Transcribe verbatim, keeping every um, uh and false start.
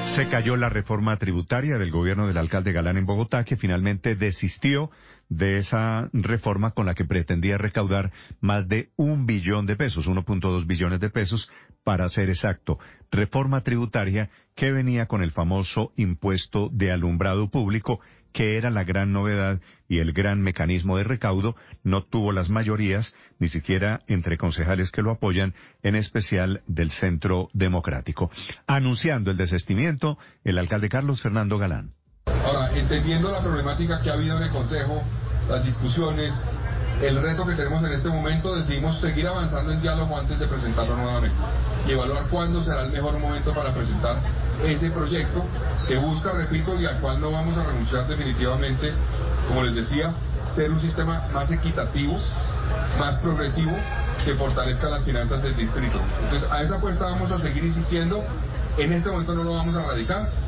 Se cayó la reforma tributaria del gobierno del alcalde Galán en Bogotá, que finalmente desistió de esa reforma con la que pretendía recaudar más de un billón de pesos, uno punto dos billones de pesos, para ser exacto. Reforma tributaria que venía con el famoso impuesto de alumbrado público, que era la gran novedad y el gran mecanismo de recaudo. No tuvo las mayorías, ni siquiera entre concejales que lo apoyan, en especial del Centro Democrático. Anunciando el desistimiento, el alcalde Carlos Fernando Galán. Ahora, entendiendo la problemática que ha habido en el Consejo, las discusiones, el reto que tenemos en este momento, decidimos seguir avanzando en diálogo antes de presentarlo nuevamente y evaluar cuándo será el mejor momento para presentar ese proyecto que busca, repito, y al cual no vamos a renunciar definitivamente, como les decía, ser un sistema más equitativo, más progresivo, que fortalezca las finanzas del distrito. Entonces, a esa apuesta vamos a seguir insistiendo. En este momento no lo vamos a radicar,